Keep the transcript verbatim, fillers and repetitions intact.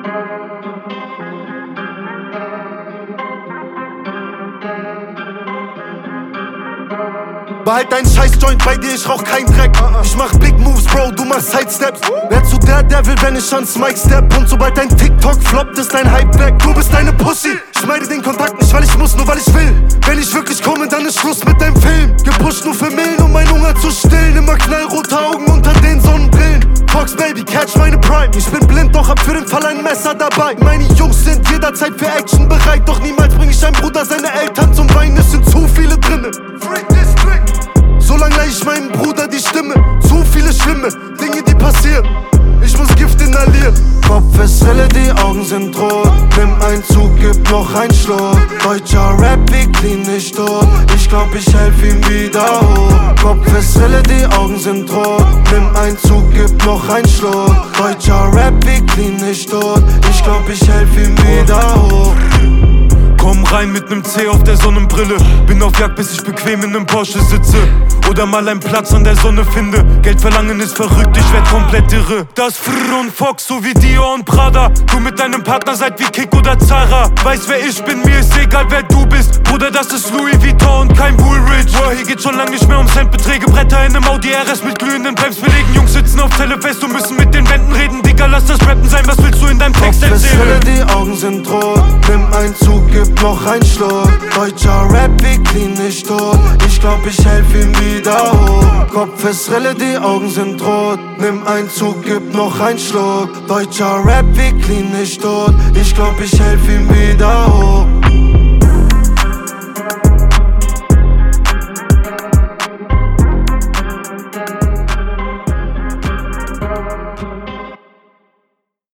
Behalt deinen Scheiß-Joint bei dir, ich rauch kein Dreck. Ich mach Big Moves, Bro, du machst Sidesteps. Wer zu der Devil, wenn ich ans Mic step? Und sobald dein TikTok floppt, ist dein Hype weg. Du bist eine Pussy. Ich meide den Kontakt nicht, weil ich muss, nur weil ich will. Wenn ich wirklich komme, dann ist Schluss mit deinem Film. Gepusht nur für Millen, um mein Hunger zu stillen. Immer knallrote Augen unter den Sonnenbrillen. Fox Baby, catch meine Prime. Ich bin blind, doch hab für den Fall ein Messer dabei. Meine Jungs sind jederzeit für Action bereit. Doch niemals bring ich einen Bruder seine Eltern zum Weinen. Es sind zu viele drinne. Freak District. Solange leih ich meinem Bruder die Stimme. Zu viele schlimme Dinge, die passieren. Ich muss Gift inhalieren. Kopf ist Rille, die Augen sind rot. Nimm einen Zug, gib noch einen Schluck. Deutscher Rap wie clean nicht tot. Ich glaub, ich helf ihm wieder hoch. Kopf ist Rille, die Augen sind rot. Nimm einen Zug, gib noch einen Schluck. Deutscher Rap wie clean nicht tot. Ich glaub, ich helf ihm wieder hoch. Komm rein mit nem C auf der Sonnenbrille. Bin auf Jagd, bis ich bequem in nem Porsche sitze. Oder mal einen Platz an der Sonne finde. Geld verlangen ist verrückt, ich werd komplett irre. Das Frr und Fox, so wie Dior und Prada. Du mit deinem Partner seid wie Kick oder Zara. Weiß wer ich bin, mir ist egal wer du bist. Bruder, das ist Louis Vuitton und kein Woolrich. Boah, hier geht schon lang nicht mehr um Centbeträge. Bretter in nem Audi R S mit glühenden Bremsbelägen. Jungs sitzen auf Zelle fest und müssen mit den Wänden reden. Digga, lass das Rappen sein, was willst du in deinem Text erzählen? Die Augen sind rot, nimm einen Zug, gib noch einen Schluck. Deutscher Rap wie clean nicht tot. Ich glaub, ich helf ihm wieder hoch. Kopf ist Rille, die Augen sind rot. Nimm einen Zug, gib noch einen Schluck. Deutscher Rap wie clean nicht tot. Ich glaub, ich helf ihm wieder hoch.